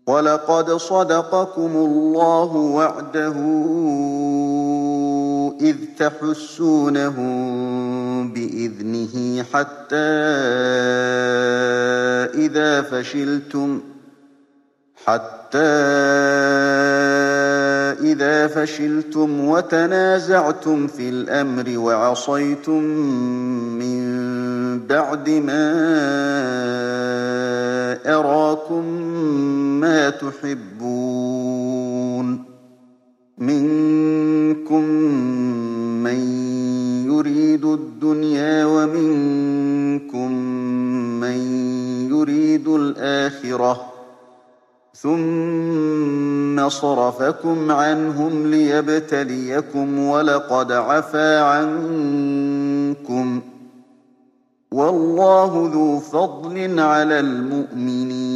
وَلَقَدْ صَدَقَكُمُ اللَّهُ وَعْدَهُ إِذْ تَحُسُّونَهُم بِإِذْنِهِ حَتَّىٰ إِذَا فَشِلْتُمْ وَتَنَازَعْتُمْ فِي الْأَمْرِ وَعَصَيْتُم مِّن بَعْدِ مَا أَرَاكُم مَّا تُحِبُّونَ مِنكُم مَّن يُرِيدُ الدُّنْيَا وَمِنكُم مَّن يُرِيدُ الْآخِرَةَ ثُمَّ صَرَفَكُمْ عَنْهُمْ لِيَبْتَلِيَكُمْ وَلَقَدْ عَفَا عَنكُمْ ۗ وَاللَّهُ ذُو فَضْلٍ عَلَى الْمُؤْمِنِينَ